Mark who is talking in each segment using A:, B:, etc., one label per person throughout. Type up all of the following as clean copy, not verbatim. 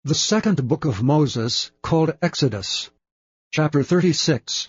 A: The second book of Moses, called Exodus, chapter 36.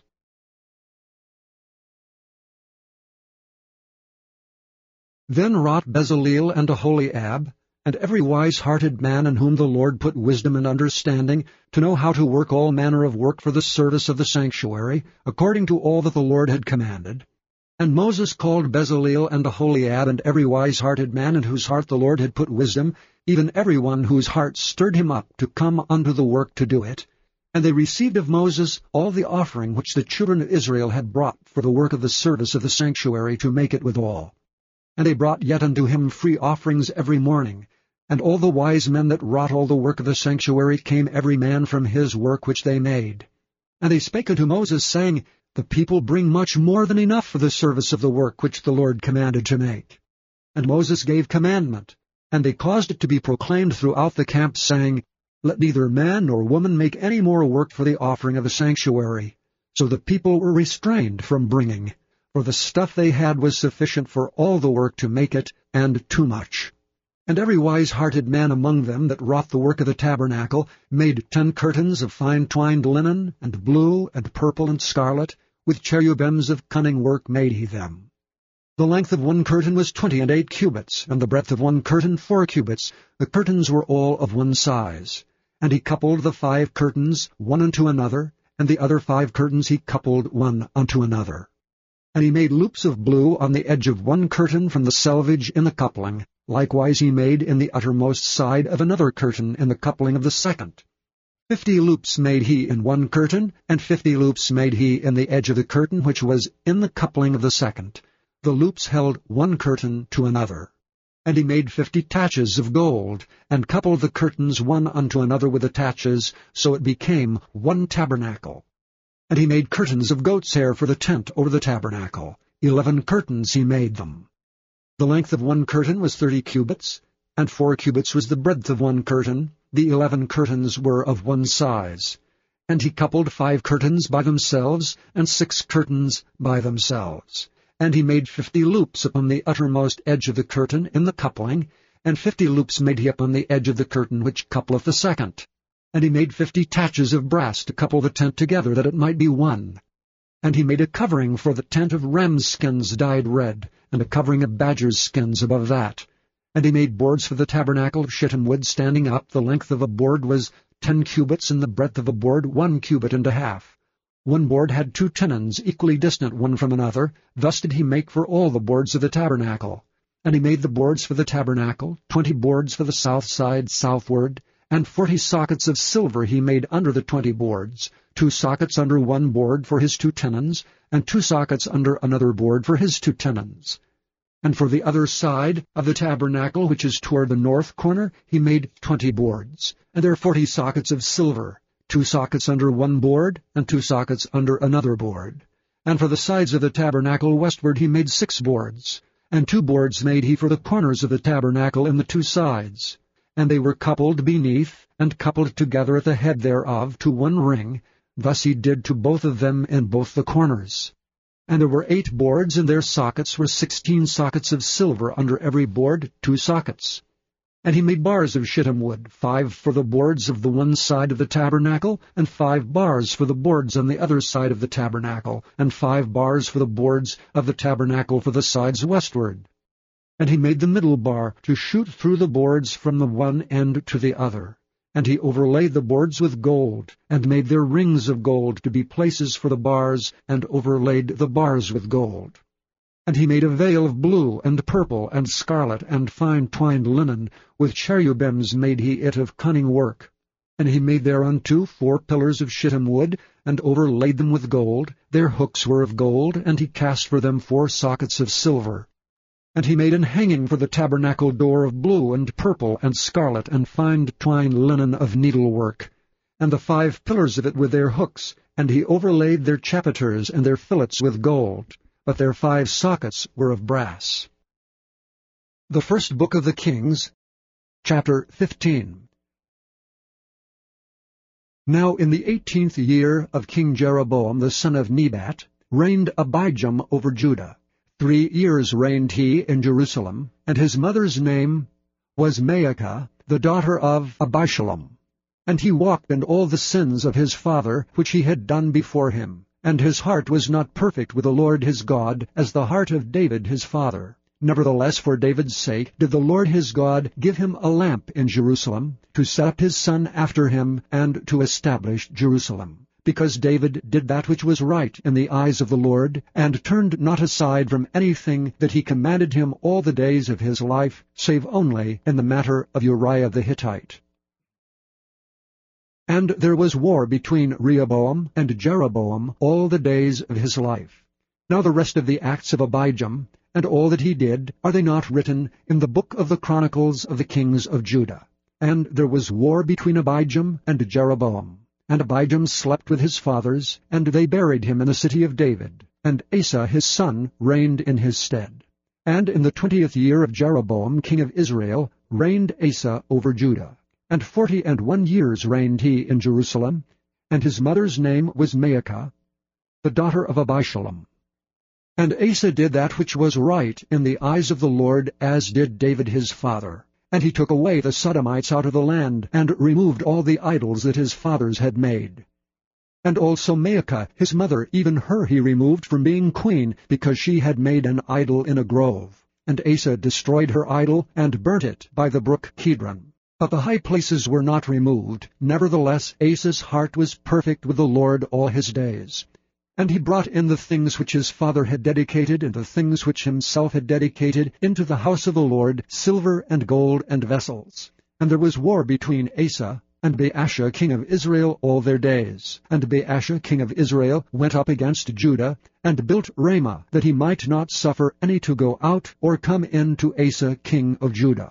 A: Then wrought Bezaleel and Aholiab, and every wise-hearted man in whom the Lord put wisdom and understanding, to know how to work all manner of work for the service of the sanctuary, according to all that the Lord had commanded. And Moses called Bezaleel and Aholiab, and every wise-hearted man in whose heart the Lord had put wisdom, even every one whose heart stirred him up to come unto the work to do it. And they received of Moses all the offering which the children of Israel had brought for the work of the service of the sanctuary, to make it withal. And they brought yet unto him free offerings every morning. And all the wise men that wrought all the work of the sanctuary came every man from his work which they made. And they spake unto Moses, saying, The people bring much more than enough for the service of the work which the Lord commanded to make. And Moses gave commandment, and they caused it to be proclaimed throughout the camp, saying, Let neither man nor woman make any more work for the offering of the sanctuary. So the people were restrained from bringing, for the stuff they had was sufficient for all the work to make it, and too much. And every wise-hearted man among them that wrought the work of the tabernacle made 10 curtains of fine twined linen, and blue, and purple, and scarlet, with cherubims of cunning work made he them. The length of one curtain was 28 cubits, and the breadth of one curtain 4 cubits. The curtains were all of one size. And he coupled the 5 curtains one unto another, and the other 5 curtains he coupled one unto another. And he made loops of blue on the edge of one curtain from the selvage in the coupling. Likewise he made in the uttermost side of another curtain in the coupling of the second. 50 loops made he in one curtain, and 50 loops made he in the edge of the curtain which was in the coupling of the second. The loops held one curtain to another. And he made 50 taches of gold, and coupled the curtains one unto another with the taches, so it became one tabernacle. And he made curtains of goat's hair for the tent over the tabernacle. 11 curtains he made them. The length of one curtain was 30 cubits, and 4 cubits was the breadth of one curtain. The 11 curtains were of one size. And he coupled 5 curtains by themselves, and 6 curtains by themselves. And he made 50 loops upon the uttermost edge of the curtain in the coupling, and 50 loops made he upon the edge of the curtain which coupleth the second. And he made 50 taches of brass to couple the tent together, that it might be one. And he made a covering for the tent of rams' skins dyed red, and a covering of badgers' skins above that. And he made boards for the tabernacle of shittim wood standing up. The length of a board was 10 cubits, and the breadth of a board 1 cubit and a half. One board had 2 tenons, equally distant one from another. Thus did he make for all the boards of the tabernacle. And he made the boards for the tabernacle, 20 boards for the south side southward, and 40 sockets of silver he made under the 20 boards, 2 sockets under one board for his 2 tenons, and 2 sockets under another board for his 2 tenons. And for the other side of the tabernacle, which is toward the north corner, he made 20 boards, and there are 40 sockets of silver, 2 sockets under one board, and 2 sockets under another board. And for the sides of the tabernacle westward he made 6 boards, and 2 boards made he for the corners of the tabernacle in the 2 sides. And they were coupled beneath, and coupled together at the head thereof to one ring. Thus he did to both of them in both the corners. And there were 8 boards, and their sockets were 16 sockets of silver under every board, 2 sockets. And he made bars of shittim wood, 5 for the boards of the one side of the tabernacle, and 5 bars for the boards on the other side of the tabernacle, and 5 bars for the boards of the tabernacle for the sides westward. And he made the middle bar to shoot through the boards from the one end to the other. And he overlaid the boards with gold, and made their rings of gold to be places for the bars, and overlaid the bars with gold. And he made a veil of blue, and purple, and scarlet, and fine twined linen. With cherubims made he it of cunning work. And he made thereunto 4 pillars of shittim wood, and overlaid them with gold. Their hooks were of gold, and he cast for them 4 sockets of silver. And he made an hanging for the tabernacle door of blue, and purple, and scarlet, and fine twined linen of needlework. And the 5 pillars of it with their hooks, and he overlaid their chapiters and their fillets with gold, but their 5 sockets were of brass. The first book of the Kings, chapter 15. Now in the 18th year of King Jeroboam the son of Nebat reigned Abijam over Judah. 3 years reigned he in Jerusalem, and his mother's name was Maacah, the daughter of Abishalom. And he walked in all the sins of his father, which he had done before him. And his heart was not perfect with the Lord his God, as the heart of David his father. Nevertheless, for David's sake did the Lord his God give him a lamp in Jerusalem, to set up his son after him, and to establish Jerusalem. Because David did that which was right in the eyes of the Lord, and turned not aside from anything that he commanded him all the days of his life, save only in the matter of Uriah the Hittite. And there was war between Rehoboam and Jeroboam all the days of his life. Now the rest of the acts of Abijam, and all that he did, are they not written in the book of the Chronicles of the kings of Judah? And there was war between Abijam and Jeroboam. And Abijam slept with his fathers, and they buried him in the city of David. And Asa his son reigned in his stead. And in the 20th year of Jeroboam king of Israel reigned Asa over Judah. And 41 years reigned he in Jerusalem, and his mother's name was Maacah, the daughter of Abishalom. And Asa did that which was right in the eyes of the Lord, as did David his father. And he took away the Sodomites out of the land, and removed all the idols that his fathers had made. And also Maacah his mother, even her he removed from being queen, because she had made an idol in a grove. And Asa destroyed her idol, and burnt it by the brook Kidron. But the high places were not removed. Nevertheless Asa's heart was perfect with the Lord all his days. And he brought in the things which his father had dedicated, and the things which himself had dedicated, into the house of the Lord, silver and gold and vessels. And there was war between Asa and Baasha king of Israel all their days. And Baasha king of Israel went up against Judah, and built Ramah, that he might not suffer any to go out or come in to Asa king of Judah.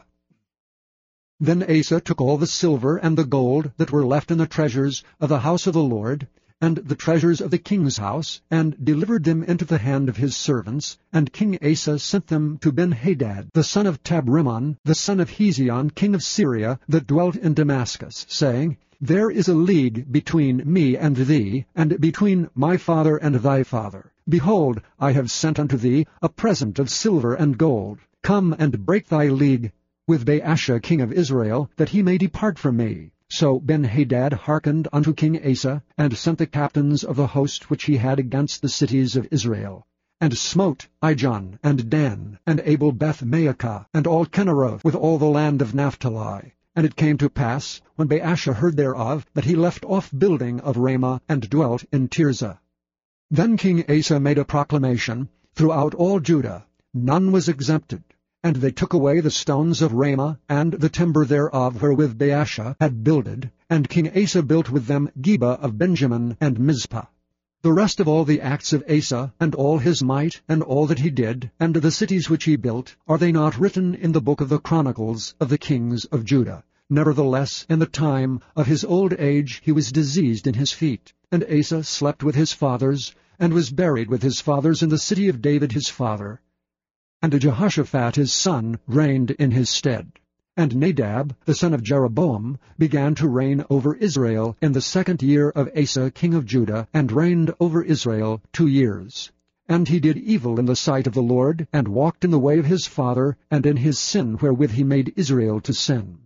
A: Then Asa took all the silver and the gold that were left in the treasures of the house of the Lord, and the treasures of the king's house, and delivered them into the hand of his servants. And King Asa sent them to Ben-Hadad, the son of Tabrimon, the son of Hezion, king of Syria, that dwelt in Damascus, saying, There is a league between me and thee, and between my father and thy father. Behold, I have sent unto thee a present of silver and gold. Come and break thy league with Baasha king of Israel, that he may depart from me. So Ben-Hadad hearkened unto King Asa, and sent the captains of the host which he had against the cities of Israel, and smote Ijon, and Dan, and Abel-Beth-Maacah, and all Kinneroth, with all the land of Naphtali. And it came to pass, when Baasha heard thereof, that he left off building of Ramah, and dwelt in Tirzah. Then King Asa made a proclamation throughout all Judah, none was exempted. And they took away the stones of Ramah, and the timber thereof wherewith Baasha had builded, and King Asa built with them Geba of Benjamin and Mizpah. The rest of all the acts of Asa, and all his might, and all that he did, and the cities which he built, are they not written in the book of the Chronicles of the kings of Judah? Nevertheless, in the time of his old age he was diseased in his feet. And Asa slept with his fathers, and was buried with his fathers in the city of David his father. And Jehoshaphat his son reigned in his stead. And Nadab, the son of Jeroboam, began to reign over Israel in the 2nd year of Asa king of Judah, and reigned over Israel 2 years. And he did evil in the sight of the Lord, and walked in the way of his father, and in his sin wherewith he made Israel to sin.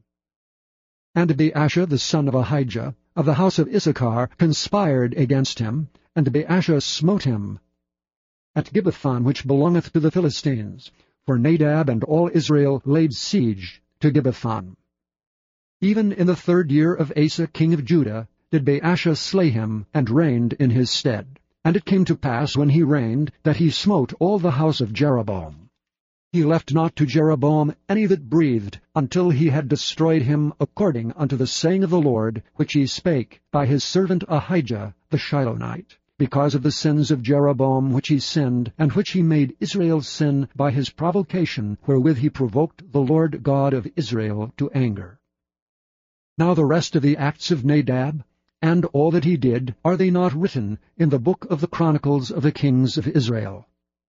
A: And Baasha the son of Ahijah, of the house of Issachar, conspired against him, and Baasha smote him at Gibbethon, which belongeth to the Philistines, for Nadab and all Israel laid siege to Gibbethon. Even in the 3rd year of Asa king of Judah did Baasha slay him, and reigned in his stead. And it came to pass, when he reigned, that he smote all the house of Jeroboam. He left not to Jeroboam any that breathed, until he had destroyed him, according unto the saying of the Lord, which he spake by his servant Ahijah the Shilonite, because of the sins of Jeroboam which he sinned, and which he made Israel sin by his provocation, wherewith he provoked the Lord God of Israel to anger. Now the rest of the acts of Nadab, and all that he did, are they not written in the book of the Chronicles of the kings of Israel?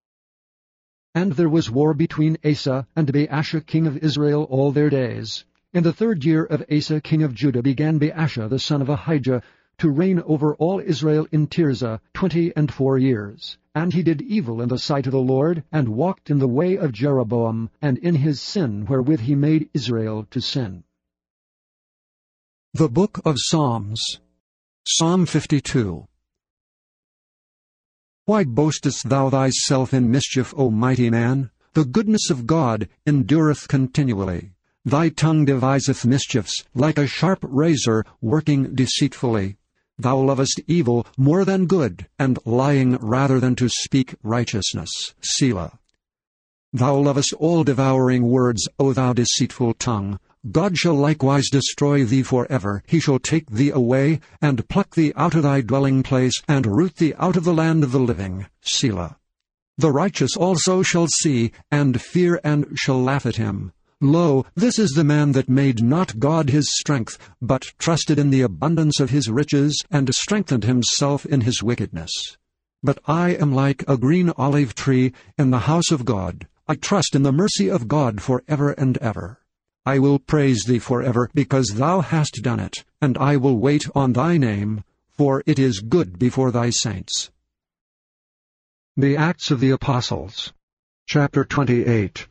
A: And there was war between Asa and Baasha king of Israel all their days. In the 3rd year of Asa king of Judah began Baasha the son of Ahijah to reign over all Israel in Tirzah 24 years. And he did evil in the sight of the Lord, and walked in the way of Jeroboam, and in his sin wherewith he made Israel to sin. The Book of Psalms. Psalm 52. Why boastest thou thyself in mischief, O mighty man? The goodness of God endureth continually. Thy tongue deviseth mischiefs, like a sharp razor working deceitfully. Thou lovest evil more than good, and lying rather than to speak righteousness. Selah. Thou lovest all devouring words, O thou deceitful tongue. God shall likewise destroy thee forever. He shall take thee away, and pluck thee out of thy dwelling place, and root thee out of the land of the living. Selah. The righteous also shall see, and fear, and shall laugh at him. Lo, this is the man that made not God his strength, but trusted in the abundance of his riches, and strengthened himself in his wickedness. But I am like a green olive tree in the house of God. I trust in the mercy of God forever and ever. I will praise thee forever, because thou hast done it, and I will wait on thy name, for it is good before thy saints. The Acts of the Apostles, chapter 28.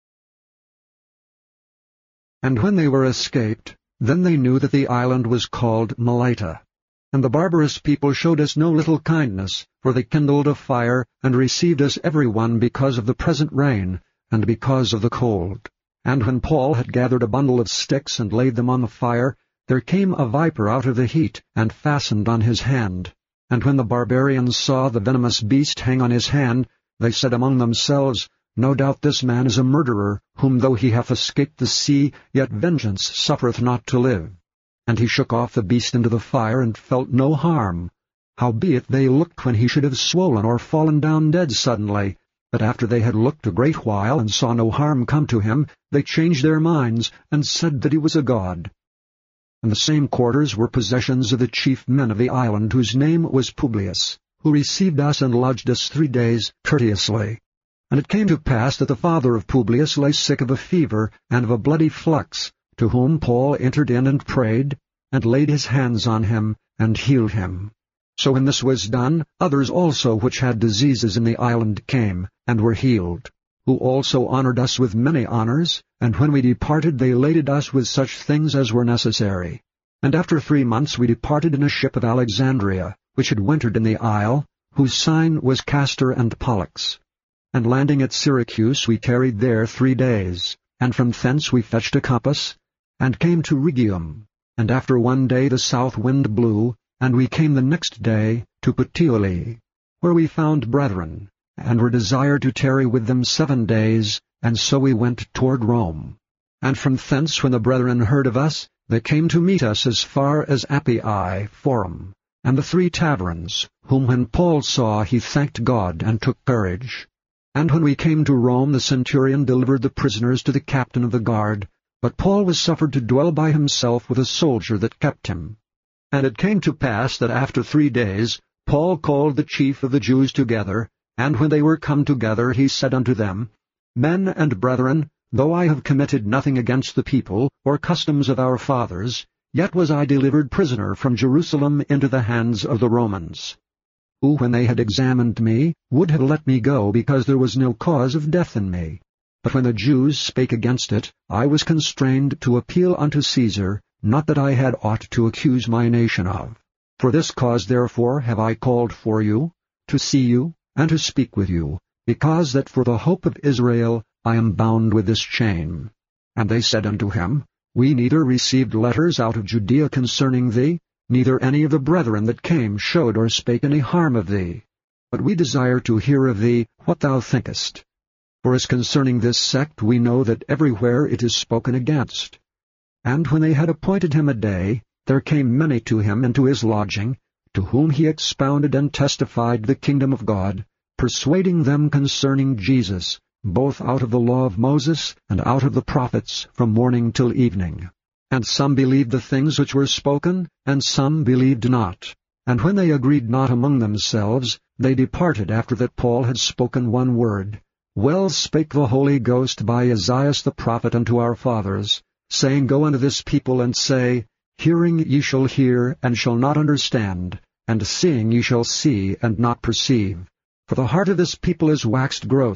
A: And when they were escaped, then they knew that the island was called Melita. And the barbarous people showed us no little kindness, for they kindled a fire, and received us every one because of the present rain, and because of the cold. And when Paul had gathered a bundle of sticks and laid them on the fire, there came a viper out of the heat, and fastened on his hand. And when the barbarians saw the venomous beast hang on his hand, they said among themselves, No doubt this man is a murderer, whom though he hath escaped the sea, yet vengeance suffereth not to live. And he shook off the beast into the fire, and felt no harm. Howbeit they looked when he should have swollen or fallen down dead suddenly. But after they had looked a great while, and saw no harm come to him, they changed their minds, and said that he was a god. And the same quarters were possessions of the chief men of the island, whose name was Publius, who received us and lodged us 3 days courteously. And it came to pass that the father of Publius lay sick of a fever, and of a bloody flux, to whom Paul entered in and prayed, and laid his hands on him, and healed him. So when this was done, others also which had diseases in the island came, and were healed, who also honored us with many honors, and when we departed they laded us with such things as were necessary. And after 3 months we departed in a ship of Alexandria, which had wintered in the isle, whose sign was Castor and Pollux. And landing at Syracuse we tarried there 3 days, and from thence we fetched a compass, and came to Rhegium. And after 1 day the south wind blew, and we came the next day to Puteoli, where we found brethren, and were desired to tarry with them 7 days, and so we went toward Rome. And from thence, when the brethren heard of us, they came to meet us as far as Appii Forum, and the 3 taverns, whom when Paul saw he thanked God, and took courage. And when we came to Rome, the centurion delivered the prisoners to the captain of the guard, but Paul was suffered to dwell by himself with a soldier that kept him. And it came to pass that after 3 days Paul called the chief of the Jews together, and when they were come together he said unto them, Men and brethren, though I have committed nothing against the people, or customs of our fathers, yet was I delivered prisoner from Jerusalem into the hands of the Romans, who, when they had examined me, would have let me go, because there was no cause of death in me. But when the Jews spake against it, I was constrained to appeal unto Caesar, not that I had aught to accuse my nation of. For this cause therefore have I called for you, to see you, and to speak with you, because that for the hope of Israel I am bound with this chain. And they said unto him, We neither received letters out of Judea concerning thee, neither any of the brethren that came showed or spake any harm of thee. But we desire to hear of thee what thou thinkest. For as concerning this sect we know that everywhere it is spoken against. And when they had appointed him a day, there came many to him into his lodging, to whom he expounded and testified the kingdom of God, persuading them concerning Jesus, both out of the law of Moses and out of the prophets, from morning till evening. And some believed the things which were spoken, and some believed not. And when they agreed not among themselves, they departed after that Paul had spoken 1 word. Well spake the Holy Ghost by Esaias the prophet unto our fathers, saying, Go unto this people, and say, Hearing ye shall hear, and shall not understand, and seeing ye shall see, and not perceive. For the heart of this people is waxed gross,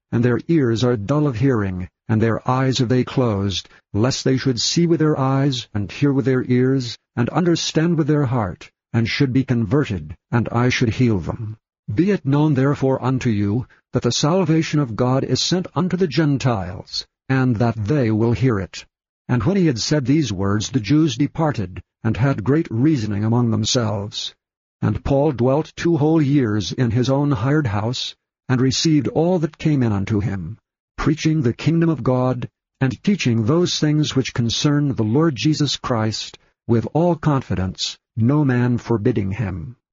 A: and their ears are dull of hearing, and their eyes have they closed, lest they should see with their eyes, and hear with their ears, and understand with their heart, and should be converted, and I should heal them. Be it known therefore unto you, that the salvation of God is sent unto the Gentiles, and that they will hear it. And when he had said these words, the Jews departed, and had great reasoning among themselves. And Paul dwelt 2 whole years in his own hired house, and received all that came in unto him, preaching the kingdom of God, and teaching those things which concern the Lord Jesus Christ, with all confidence, no man forbidding him.